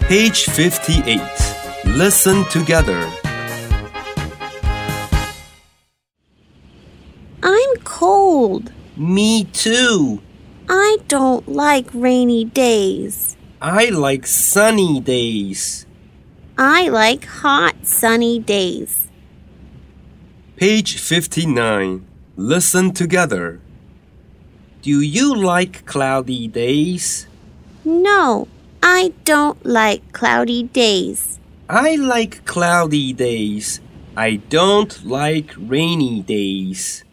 Page 58. Listen together. I'm cold. Me too. I don't like rainy days. I like sunny days. I like hot, sunny days. Page 59. Listen together. Do you like cloudy days? No, I don't like cloudy days. I like cloudy days. I don't like rainy days.